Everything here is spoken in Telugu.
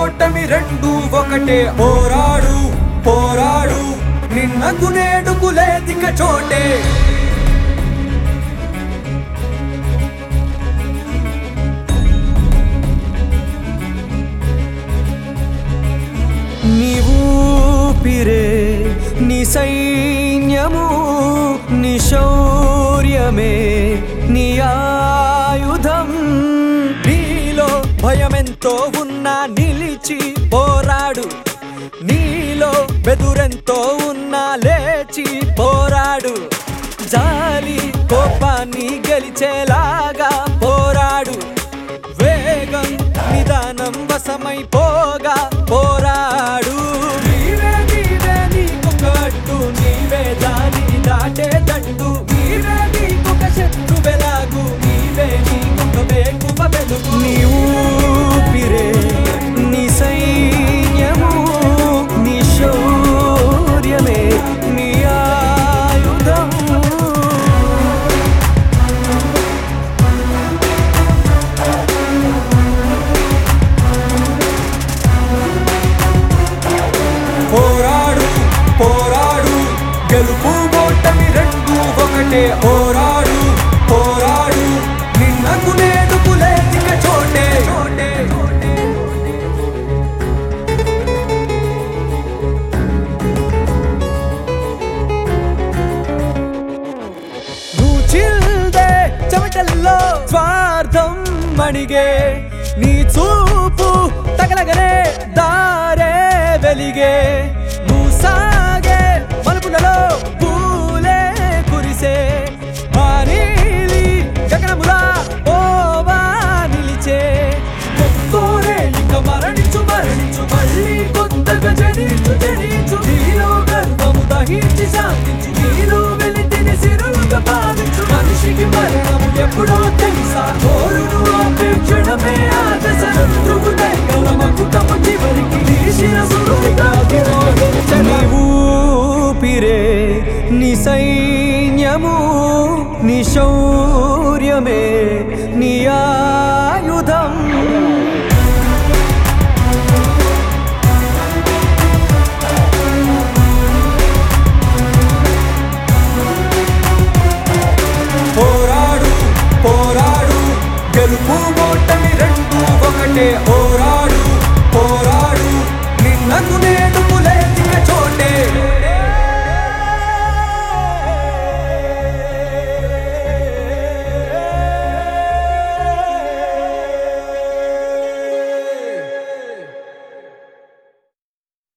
ఓటమి రెండు ఒకటే. పోరాడు పోరాడు నిన్నకు నేడుకు లేదిక చోటే. నీవు పిరే నీ సైన్యము నీ శౌర్యమే నీ ఆయుధం. నీలో భయమెంతో ఉన్నా నిలిచి పోరాడు, నీలో బెదురెంతో ఉన్నా లేచి పోరాడు. జాలి కోపాన్ని గెలిచేలాగా పోరాడు, వేగం నిదానం వశమైపోగా పోరాడు. నీవే నీవే నీకొక అడ్డు, నీవే దానిని దాటేటట్టు. నీవే నీకొక శత్రువెలాగు, నీవే నీకొక వేకువ వెలుగు. నీవు పిరే నీ సైన్యము నీ శౌర్యమే నీ ఆయుధం. పోరాడు పోరాడు గెలుపు ఓటమి రెండు ఒకటే. పోరాడు పోరాడు నిన్నకు నేడుకు లేదిక చోటే. నువ్వు చిల్దే చెమటల్లో స్వార్థం మణిగే, నీ చూపు తగలగనే దారే వెలిగే. నువ్వు సాగే మలుపులలో పూలే కురిసే, ఆ నీలి గగనములా ఓవా నిలిచే. ఒక్కోరే ఇక మరణించు మరణించు మళ్ళీ కొత్తగా జనించు జనించు. నీలో గర్వము దహించి శాంతించు, నీలో వెలితిని సిరులుగా భావించు. మనిషికి మరణము ఎప్పుడో తెలుసా, కోరును ఆపేక్షణమే ఆదశ. శత్రువు దైవమకు తమ చివరికి నీ శిరసులుగా విరోధించ. నీవు పిరే నీ సైన్యము నీ శౌర్యమే నీ ఆయుధం. పోరాడు పోరాడు గెలుపు ఓటమి రెండు ఒకటే.